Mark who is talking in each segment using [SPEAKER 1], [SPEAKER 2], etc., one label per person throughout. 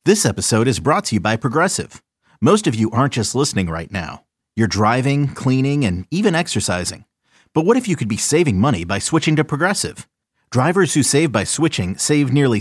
[SPEAKER 1] This episode is brought to you by Progressive. Most of you aren't just listening right now. You're driving, cleaning, and even exercising. But what if you could be saving money by switching to Progressive? Drivers who save by switching save nearly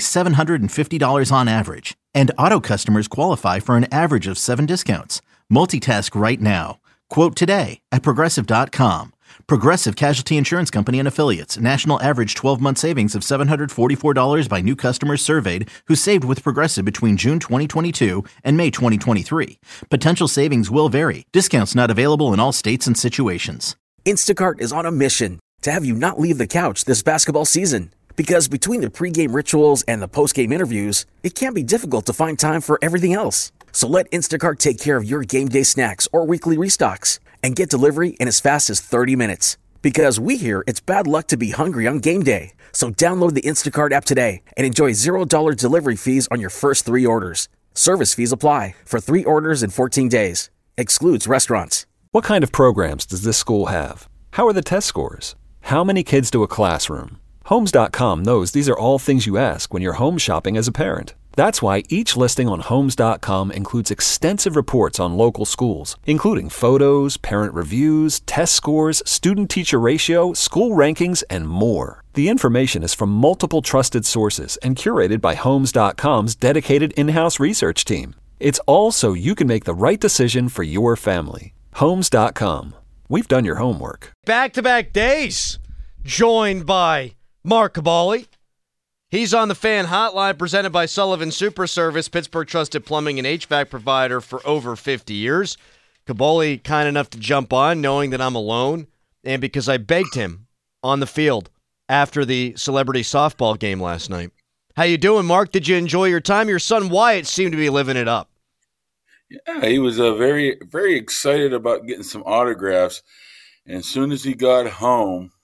[SPEAKER 1] $750 on average. And auto customers qualify for an average of 7 discounts. Multitask right now. Quote today at Progressive.com. Progressive Casualty Insurance Company and Affiliates. National average 12-month savings of $744 by new customers surveyed who saved with Progressive between June 2022 and May 2023. Potential savings will vary. Discounts not available in all states and situations.
[SPEAKER 2] Instacart is on a mission to have you not leave the couch this basketball season. Because between the pregame rituals and the postgame interviews, it can be difficult to find time for everything else. So let Instacart take care of your game day snacks or weekly restocks and get delivery in as fast as 30 minutes. Because we hear it's bad luck to be hungry on game day. So download the Instacart app today and enjoy $0 delivery fees on your first 3 orders. Service fees apply for 3 orders in 14 days. Excludes restaurants.
[SPEAKER 3] What kind of programs does this school have? How are the test scores? How many kids do a classroom? Homes.com knows these are all things you ask when you're home shopping as a parent. That's why each listing on Homes.com includes extensive reports on local schools, including photos, parent reviews, test scores, student-teacher ratio, school rankings, and more. The information is from multiple trusted sources and curated by Homes.com's dedicated in-house research team. It's all so you can make the right decision for your family. Homes.com. We've done your homework.
[SPEAKER 4] Back-to-back days, joined by Mark Cabali. He's on the Fan Hotline, presented by Sullivan Super Service, Pittsburgh trusted plumbing and HVAC provider for over 50 years. Cabali kind enough to jump on, knowing that I'm alone, and because I begged him on the field after the celebrity softball game last night. How you doing, Mark? Did you enjoy your time? Your son Wyatt seemed to be living it up.
[SPEAKER 5] Yeah, he was very, very excited about getting some autographs. And as soon as he got home,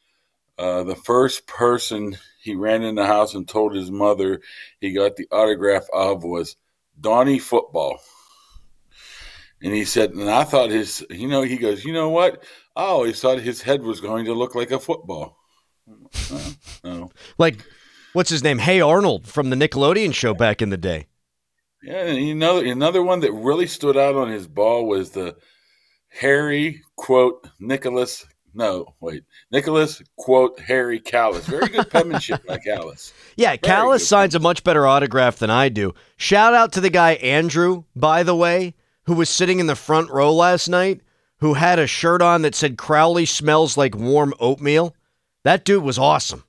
[SPEAKER 5] the first person he ran in the house and told his mother he got the autograph of was Donnie Football. And he said, and I thought he goes, you know what? I always thought his head was going to look like a football. No.
[SPEAKER 4] Like, what's his name? Hey Arnold from the Nickelodeon show back in the day.
[SPEAKER 5] Yeah, and another one that really stood out on his ball was the Harry, quote, Nicholas, quote, Harry Callis. Very good penmanship by Callis.
[SPEAKER 4] Yeah, Callis signs a much better autograph than I do. Shout out to the guy, Andrew, by the way, who was sitting in the front row last night, who had a shirt on that said Crowley smells like warm oatmeal. That dude was awesome.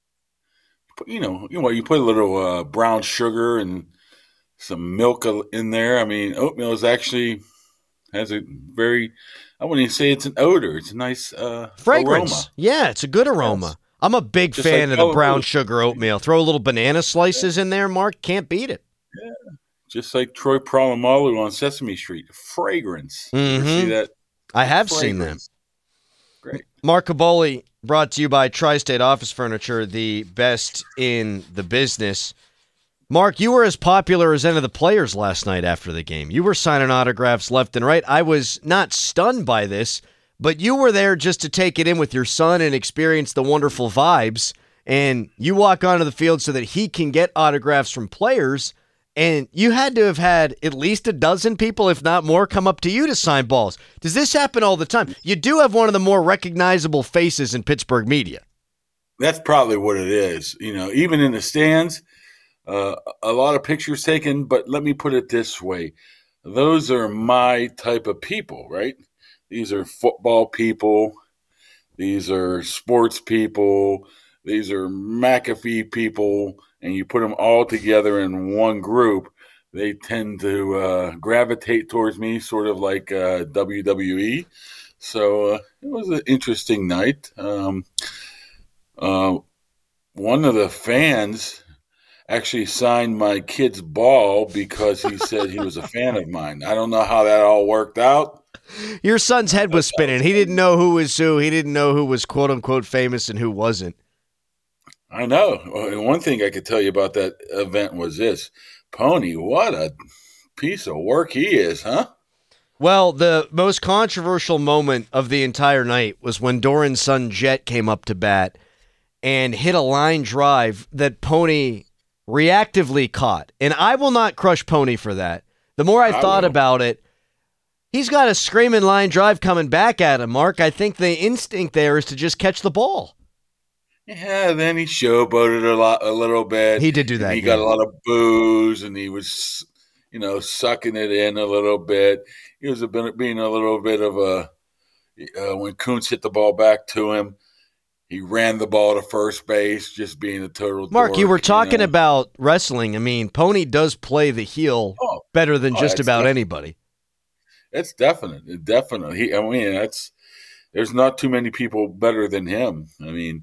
[SPEAKER 5] You put a little brown sugar and some milk in there. I mean, oatmeal has a very, I wouldn't even say it's an odor. It's a nice
[SPEAKER 4] fragrance.
[SPEAKER 5] Aroma.
[SPEAKER 4] Yeah, it's a good aroma. Yes. I'm a big fan of the brown sugar oatmeal. Throw a little banana slices in there, Mark. Can't beat it.
[SPEAKER 5] Yeah, just like Troy Polamalu on Sesame Street. Fragrance.
[SPEAKER 4] Mm-hmm.
[SPEAKER 5] You see that?
[SPEAKER 4] I have seen them.
[SPEAKER 5] Great.
[SPEAKER 4] Mark Caboli, brought to you by Tri-State Office Furniture, the best in the business. Mark, you were as popular as any of the players last night after the game. You were signing autographs left and right. I was not stunned by this, but you were there just to take it in with your son and experience the wonderful vibes. And you walk onto the field so that he can get autographs from players. And you had to have had at least a dozen people, if not more, come up to you to sign balls. Does this happen all the time? You do have one of the more recognizable faces in Pittsburgh media.
[SPEAKER 5] That's probably what it is. Even in the stands, a lot of pictures taken, but let me put it this way. Those are my type of people, right? These are football people. These are sports people. These are McAfee people. And you put them all together in one group, they tend to gravitate towards me, sort of like WWE. So it was an interesting night. One of the fans actually signed my kid's ball because he said he was a fan of mine. I don't know how that all worked out.
[SPEAKER 4] Your son's head was spinning. He didn't know who was who. He didn't know who was quote-unquote famous and who wasn't.
[SPEAKER 5] I know. One thing I could tell you about that event was this. Pony, what a piece of work he is, huh?
[SPEAKER 4] Well, the most controversial moment of the entire night was when Doran's son Jet came up to bat and hit a line drive that Pony reactively caught. And I will not crush Pony for that. The more I thought about it, he's got a screaming line drive coming back at him, Mark. I think the instinct there is to just catch the ball.
[SPEAKER 5] Yeah, then he showboated a little bit.
[SPEAKER 4] He did do that.
[SPEAKER 5] He got a lot of boos, and he was, sucking it in a little bit. He was being a little bit of a when Kuntz hit the ball back to him, he ran the ball to first base, just being a total
[SPEAKER 4] Mark,
[SPEAKER 5] dork,
[SPEAKER 4] you were talking about wrestling. I mean, Pony does play the heel better than just about anybody.
[SPEAKER 5] It's definite. Definitely. There's not too many people better than him. I mean,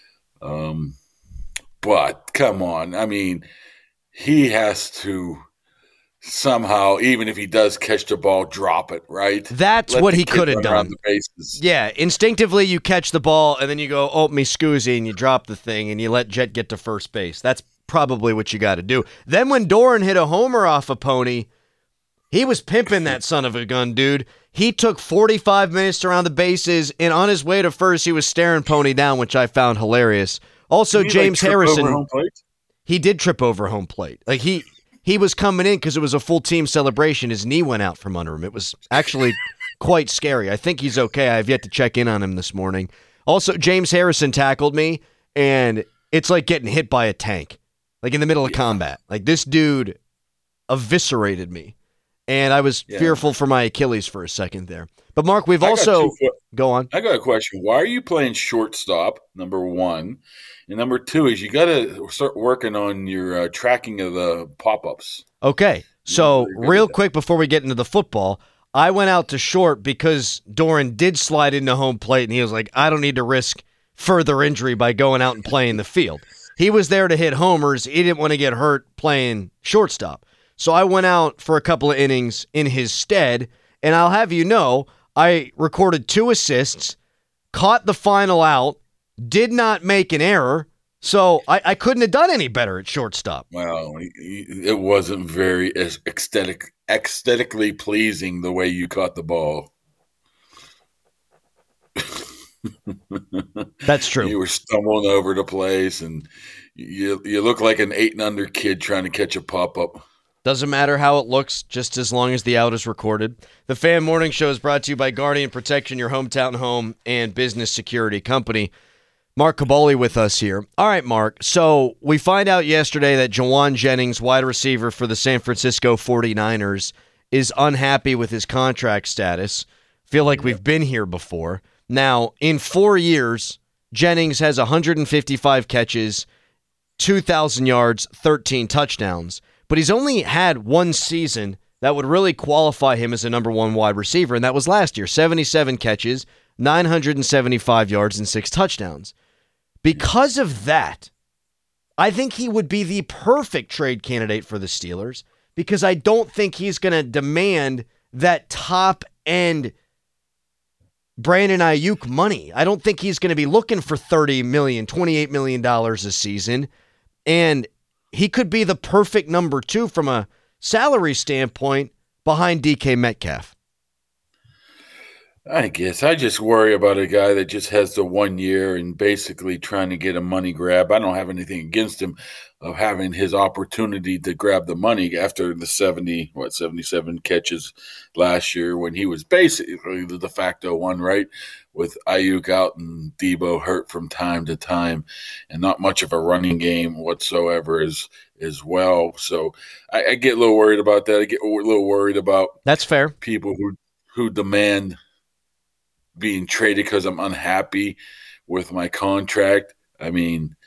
[SPEAKER 5] but come on. I mean, he has to somehow, even if he does catch the ball, drop it, right?
[SPEAKER 4] That's what he could have done.
[SPEAKER 5] The bases.
[SPEAKER 4] Yeah, instinctively you catch the ball and then you go, oh, me scoozy, and you drop the thing and you let Jet get to first base. That's probably what you got to do. Then when Doran hit a homer off a Pony, he was pimping that son of a gun, dude. He took 45 minutes to round the bases, and on his way to first, he was staring Pony down, which I found hilarious. Also, James Harrison, he did trip over home plate. Like he was coming in because it was a full team celebration. His knee went out from under him. It was actually quite scary. I think he's okay. I have yet to check in on him this morning. Also, James Harrison tackled me, and it's like getting hit by a tank, like in the middle of combat. Like this dude eviscerated me. And I was fearful for my Achilles for a second there. But, Mark, we've also – go on.
[SPEAKER 5] I got a question. Why are you playing shortstop, number one? And number two is you got to start working on your tracking of the pop-ups.
[SPEAKER 4] Okay. So, real quick before we get into the football, I went out to short because Doran did slide into home plate, and he was like, I don't need to risk further injury by going out and playing the field. He was there to hit homers. He didn't want to get hurt playing shortstop. So I went out for a couple of innings in his stead, and I'll have you know, I recorded 2 assists, caught the final out, did not make an error, so I couldn't have done any better at shortstop.
[SPEAKER 5] Well, it wasn't very aesthetically pleasing the way you caught the ball.
[SPEAKER 4] That's true.
[SPEAKER 5] You were stumbling over the place, and you look like an 8 and under kid trying to catch a pop-up.
[SPEAKER 4] Doesn't matter how it looks, just as long as the out is recorded. The Fan Morning Show is brought to you by Guardian Protection, your hometown home and business security company. Mark Kaboly with us here. All right, Mark. So we find out yesterday that Jawan Jennings, wide receiver for the San Francisco 49ers, is unhappy with his contract status. Feel like we've been here before. Now, in 4 years, Jennings has 155 catches, 2,000 yards, 13 touchdowns. But he's only had one season that would really qualify him as a number one wide receiver, and that was last year. 77 catches, 975 yards, and 6 touchdowns. Because of that, I think he would be the perfect trade candidate for the Steelers because I don't think he's going to demand that top-end Brandon Ayuk money. I don't think he's going to be looking for $30 million, $28 million a season, and he could be the perfect number 2 from a salary standpoint behind DK Metcalf.
[SPEAKER 5] I guess I just worry about a guy that just has the 1 year and basically trying to get a money grab. I don't have anything against him of having his opportunity to grab the money after the 77 catches last year when he was basically the de facto one, right? With Ayuk out and Debo hurt from time to time and not much of a running game whatsoever as well. So I get a little worried about that. I get a little worried about
[SPEAKER 4] that's fair.
[SPEAKER 5] People who demand being traded because I'm unhappy with my contract. I mean,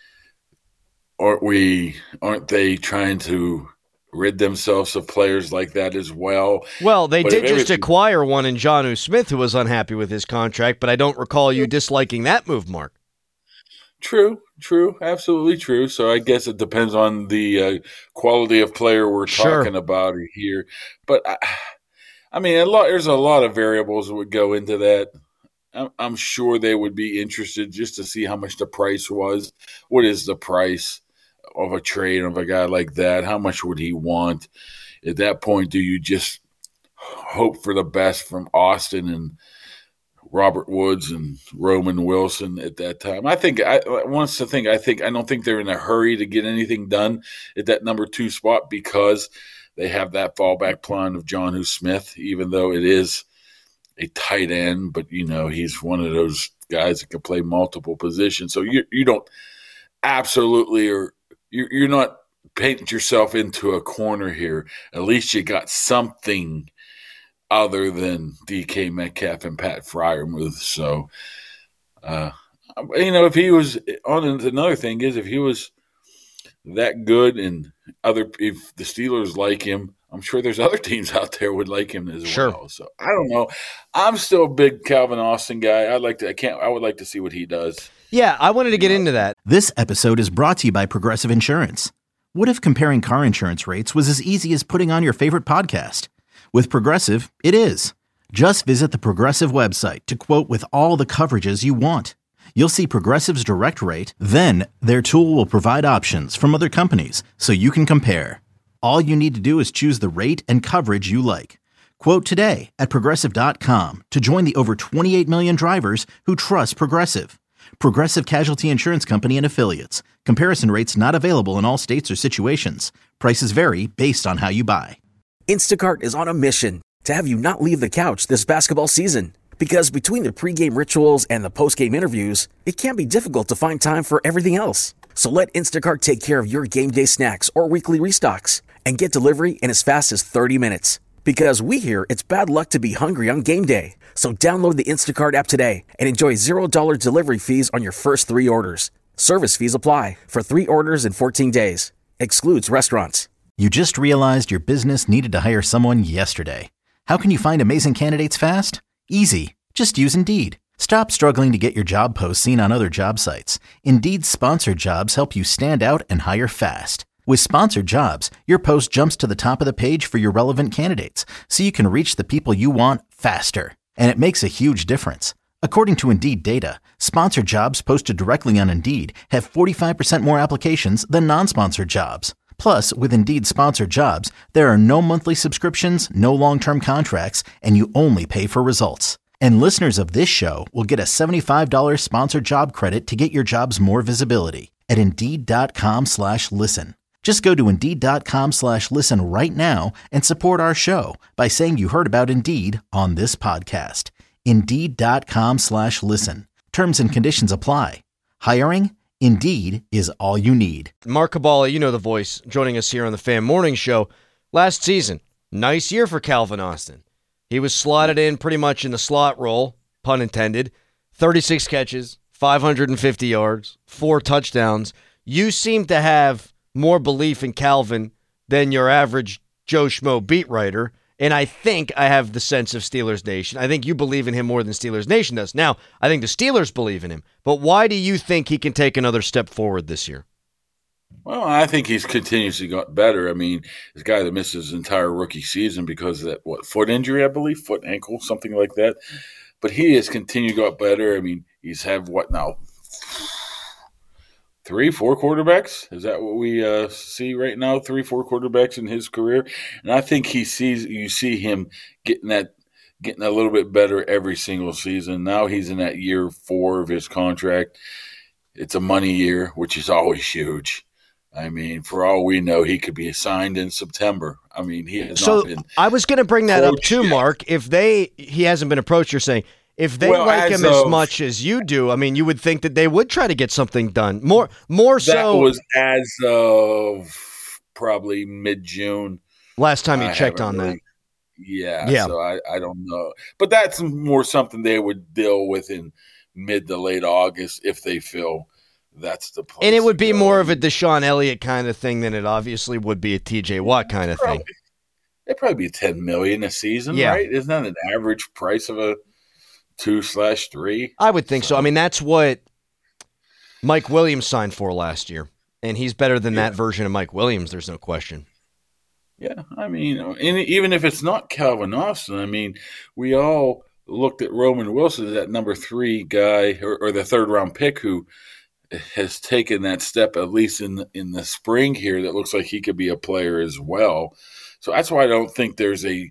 [SPEAKER 5] aren't they trying to rid themselves of players like that as well?
[SPEAKER 4] Well, they did just acquire one in Jonnu Smith who was unhappy with his contract, but I don't recall you disliking that move, Mark.
[SPEAKER 5] True, absolutely true. So I guess it depends on the quality of player we're talking about here. But I mean, there's a lot of variables that would go into that. I'm sure they would be interested just to see how much the price was. What is the price of a trade of a guy like that? How much would he want? At that point, do you just hope for the best from Austin and Robert Woods and Roman Wilson at that time. I don't think they're in a hurry to get anything done at that number 2 spot because they have that fallback plan of Jonnu Smith, even though it is a tight end, but he's one of those guys that can play multiple positions. So you don't absolutely, or you're not painting yourself into a corner here. At least you got something other than DK Metcalf and Pat Freiermuth. So, if he was on, another thing is if he was that good and if the Steelers like him, I'm sure there's other teams out there would like him as well. So I don't know. I'm still a big Calvin Austin guy. I would like to see what he does.
[SPEAKER 4] Yeah, I wanted to get into that.
[SPEAKER 1] This episode is brought to you by Progressive Insurance. What if comparing car insurance rates was as easy as putting on your favorite podcast? With Progressive, it is. Just visit the Progressive website to quote with all the coverages you want. You'll see Progressive's direct rate, then their tool will provide options from other companies so you can compare. All you need to do is choose the rate and coverage you like. Quote today at Progressive.com to join the over 28 million drivers who trust Progressive. Progressive Casualty Insurance Company and Affiliates. Comparison rates not available in all states or situations. Prices vary based on how you buy.
[SPEAKER 2] Instacart is on a mission to have you not leave the couch this basketball season. Because between the pregame rituals and the postgame interviews, it can be difficult to find time for everything else. So let Instacart take care of your game day snacks or weekly restocks and get delivery in as fast as 30 minutes. Because we hear it's bad luck to be hungry on game day. So download the Instacart app today and enjoy $0 delivery fees on your first 3 orders. Service fees apply for 3 orders in 14 days. Excludes restaurants.
[SPEAKER 1] You just realized your business needed to hire someone yesterday. How can you find amazing candidates fast? Easy. Just use Indeed. Stop struggling to get your job posts seen on other job sites. Indeed's sponsored jobs help you stand out and hire fast. With sponsored jobs, your post jumps to the top of the page for your relevant candidates, so you can reach the people you want faster. And it makes a huge difference. According to Indeed data, sponsored jobs posted directly on Indeed have 45% more applications than non-sponsored jobs. Plus, with Indeed sponsored jobs, there are no monthly subscriptions, no long-term contracts, and you only pay for results. And listeners of this show will get a $75 sponsored job credit to get your jobs more visibility at Indeed.com/listen. Just go to Indeed.com/listen right now and support our show by saying you heard about Indeed on this podcast. Indeed.com/listen. Terms and conditions apply. Hiring? Indeed is all you need.
[SPEAKER 4] Mark Kabala, you know the voice, joining us here on the Fan Morning Show. Last season, nice year for Calvin Austin. He was slotted in pretty much in the slot role, pun intended. 36 catches, 550 yards, 4 touchdowns. You seem to have more belief in Calvin than your average Joe Schmo beat writer, and I think I have the sense of Steelers Nation. I think you believe in him more than Steelers Nation does. Now, I think the Steelers believe in him, but why do you think he can take another step forward this year?
[SPEAKER 5] Well, I think he's continuously got better. I mean, this guy that missed his entire rookie season because of that, foot injury, I believe, foot, ankle, something like that. But he has continued to get better. I mean, he's had what now? 3, 4 quarterbacks? Is that what we see right now? 3, 4 quarterbacks in his career, and I think you see him getting a little bit better every single season. Now he's in that year 4 of his contract. It's a money year, which is always huge. I mean, for all we know, he could be signed in September. I mean, he has not been.
[SPEAKER 4] I was going to bring that up too,
[SPEAKER 5] yet.
[SPEAKER 4] Mark. He hasn't been approached, you're saying. If they like him as much as you do, I mean, you would think that they would try to get something done. More so.
[SPEAKER 5] That was as of probably mid-June.
[SPEAKER 4] Last time you checked on that.
[SPEAKER 5] Yeah. So I don't know. But that's more something they would deal with in mid to late August if they feel that's the place.
[SPEAKER 4] And it would be more of a Deshaun Elliott kind of thing than it obviously would be a TJ Watt kind of thing.
[SPEAKER 5] It'd probably be $10 million a season, right? Isn't that an average price of a 2/3?
[SPEAKER 4] I would think so. I mean, that's what Mike Williams signed for last year, and he's better than that version of Mike Williams. There's no question.
[SPEAKER 5] Yeah, I mean, and even if it's not Calvin Austin, I mean, we all looked at Roman Wilson as that number 3 guy or the 3rd-round pick who has taken that step, at least in the spring here, that looks like he could be a player as well. So that's why I don't think there's a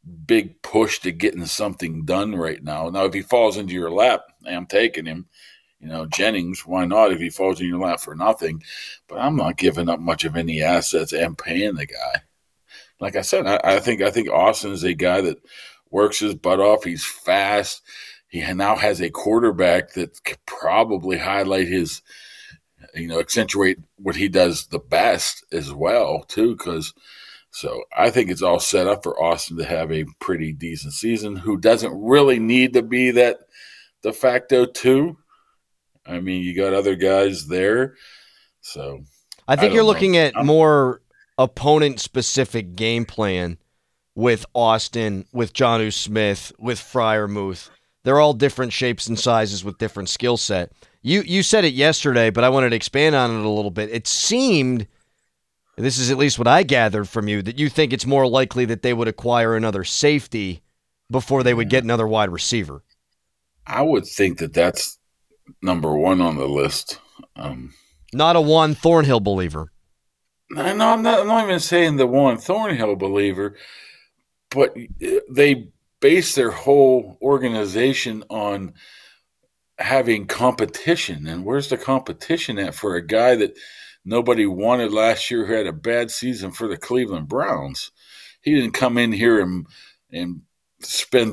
[SPEAKER 5] big push to getting something done right now. Now, if he falls into your lap, I'm taking him. Jennings, why not if he falls in your lap for nothing? But I'm not giving up much of any assets and paying the guy. Like I said, I think Austin is a guy that works his butt off. He's fast. He now has a quarterback that could probably highlight his, accentuate what he does the best as well, too. So I think it's all set up for Austin to have a pretty decent season, who doesn't really need to be that de facto 2. I mean, you got other guys there. So
[SPEAKER 4] I think you're looking at more opponent-specific game plan with Austin, with Jonnu Smith, with Freiermuth. They're all different shapes and sizes with different skill set. You said it yesterday, but I wanted to expand on it a little bit. It seemed, this is at least what I gathered from you, that you think it's more likely that they would acquire another safety before they would get another wide receiver.
[SPEAKER 5] I would think that that's number 1 on the list.
[SPEAKER 4] Not a Juan Thornhill believer.
[SPEAKER 5] No, I'm not even saying the Juan Thornhill believer, but they base their whole organization on having competition. And where's the competition at for a guy that nobody wanted last year who had a bad season for the Cleveland Browns? He didn't come in here and spend,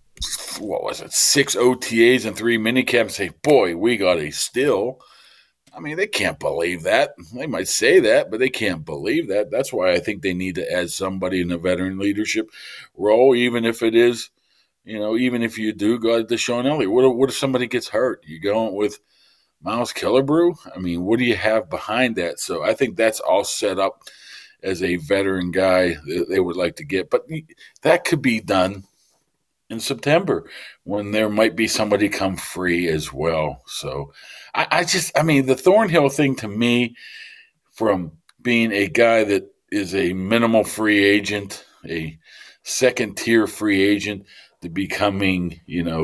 [SPEAKER 5] 6 OTAs and 3 minicamps and say, boy, we got a steal. I mean, they can't believe that. They might say that, but they can't believe that. That's why I think they need to add somebody in the veteran leadership role, even if it is, even if you do go to Deshaun Elliott. What if somebody gets hurt? You going with Miles Killebrew? I mean, what do you have behind that? So I think that's all set up as a veteran guy that they would like to get. But that could be done in September when there might be somebody come free as well. So the Thornhill thing to me, from being a guy that is a minimal free agent, a second tier free agent, to becoming,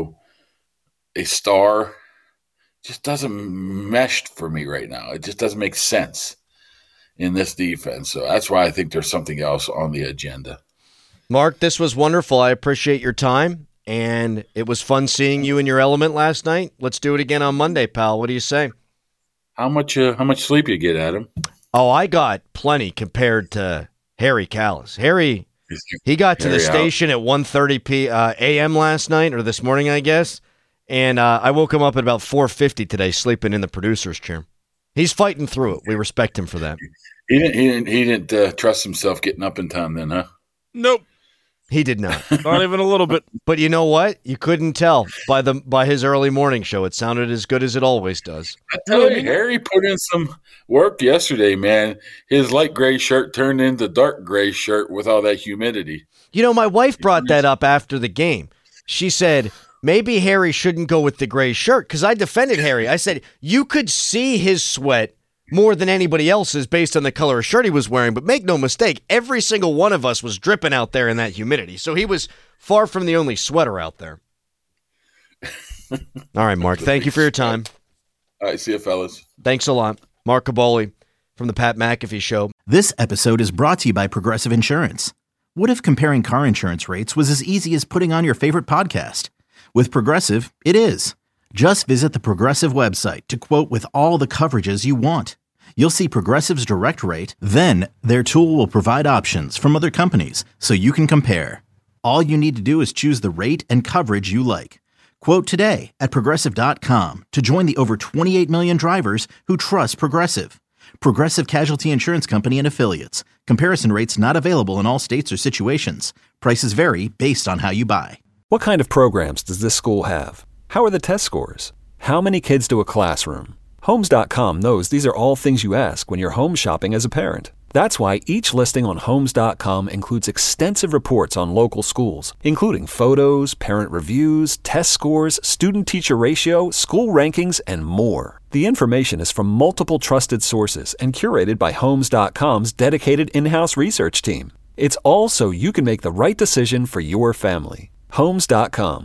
[SPEAKER 5] a star, just doesn't mesh for me right now. It just doesn't make sense in this defense. So that's why I think there's something else on the agenda.
[SPEAKER 4] Mark, this was wonderful. I appreciate your time, and it was fun seeing you in your element last night. Let's do it again on Monday, pal. What do you say? How much
[SPEAKER 5] sleep you get, Adam?
[SPEAKER 4] Oh, I got plenty compared to Harry Callis. Harry, he got to the station at 1:30 a.m. last night, or this morning, I guess, and I woke him up at about 4:50 today, sleeping in the producer's chair. He's fighting through it. We respect him for that.
[SPEAKER 5] He didn't trust himself getting up in time then, huh?
[SPEAKER 6] Nope.
[SPEAKER 4] He did not.
[SPEAKER 6] Not even a little bit.
[SPEAKER 4] But you know what? You couldn't tell by his early morning show. It sounded as good as it always does.
[SPEAKER 5] I tell you, Harry put in some work yesterday, man. His light gray shirt turned into dark gray shirt with all that humidity.
[SPEAKER 4] My wife brought that up after the game. She said, maybe Harry shouldn't go with the gray shirt, because I defended Harry. I said, you could see his sweat more than anybody else's based on the color of shirt he was wearing. But make no mistake, every single one of us was dripping out there in that humidity. So he was far from the only sweater out there. All right, Mark, thank you for your time.
[SPEAKER 5] All right, see you, fellas.
[SPEAKER 4] Thanks a lot. Mark Kaboly from the Pat McAfee Show.
[SPEAKER 1] This episode is brought to you by Progressive Insurance. What if comparing car insurance rates was as easy as putting on your favorite podcast? With Progressive, it is. Just visit the Progressive website to quote with all the coverages you want. You'll see Progressive's direct rate, then their tool will provide options from other companies so you can compare. All you need to do is choose the rate and coverage you like. Quote today at Progressive.com to join the over 28 million drivers who trust Progressive. Progressive Casualty Insurance Company and Affiliates. Comparison rates not available in all states or situations. Prices vary based on how you buy.
[SPEAKER 3] What kind of programs does this school have? How are the test scores? How many kids do a classroom? Homes.com knows these are all things you ask when you're home shopping as a parent. That's why each listing on Homes.com includes extensive reports on local schools, including photos, parent reviews, test scores, student-teacher ratio, school rankings, and more. The information is from multiple trusted sources and curated by Homes.com's dedicated in-house research team. It's all so you can make the right decision for your family. Homes.com.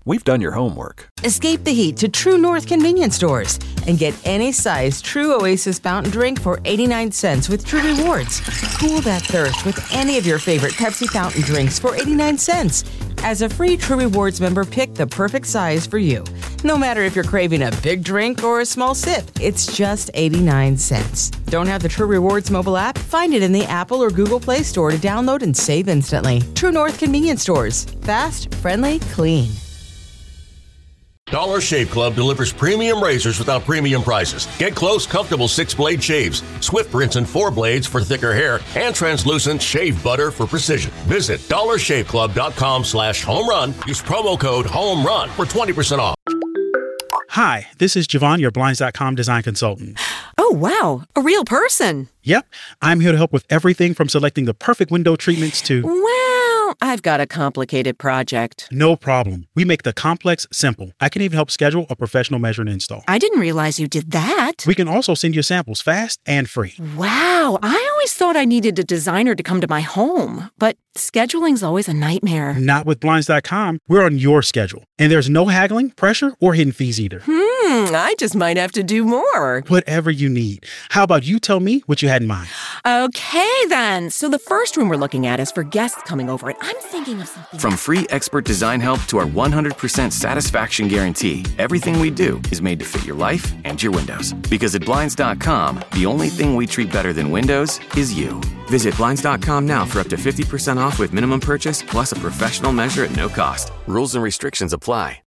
[SPEAKER 3] We've done your homework.
[SPEAKER 6] Escape the heat to True North convenience stores and get any size True Oasis fountain drink for 89 cents with True Rewards. Cool that thirst with any of your favorite Pepsi fountain drinks for 89 cents. As a free True Rewards member, pick the perfect size for you. No matter if you're craving a big drink or a small sip, it's just 89 cents. Don't have the True Rewards mobile app? Find it in the Apple or Google Play Store to download and save instantly. True North convenience stores. Fast, friendly, clean.
[SPEAKER 7] Dollar Shave Club delivers premium razors without premium prices. Get close, comfortable 6-blade shaves, swift rinse and 4 blades for thicker hair, and translucent shave butter for precision. Visit dollarshaveclub.com/home run. Use promo code HOMERUN for 20% off.
[SPEAKER 8] Hi, this is Javon, your Blinds.com design consultant.
[SPEAKER 9] Oh, wow. A real person.
[SPEAKER 8] Yep. I'm here to help with everything from selecting the perfect window treatments to...
[SPEAKER 9] Well, I've got a complicated project.
[SPEAKER 8] No problem. We make the complex simple. I can even help schedule a professional measure and install.
[SPEAKER 9] I didn't realize you did that.
[SPEAKER 8] We can also send you samples fast and free.
[SPEAKER 9] Wow. I always thought I needed a designer to come to my home, but scheduling's always a nightmare.
[SPEAKER 8] Not with Blinds.com. We're on your schedule. And there's no haggling, pressure, or hidden fees either.
[SPEAKER 9] I just might have to do more.
[SPEAKER 8] Whatever you need. How about you tell me what you had in mind?
[SPEAKER 9] Okay, then. So the first room we're looking at is for guests coming over, and I'm thinking of something.
[SPEAKER 10] From free expert design help to our 100% satisfaction guarantee, everything we do is made to fit your life and your windows. Because at Blinds.com, the only thing we treat better than windows is you.
[SPEAKER 11] Visit Blinds.com now for up to 50% off with minimum purchase plus a professional measure at no cost.
[SPEAKER 10] Rules and restrictions apply.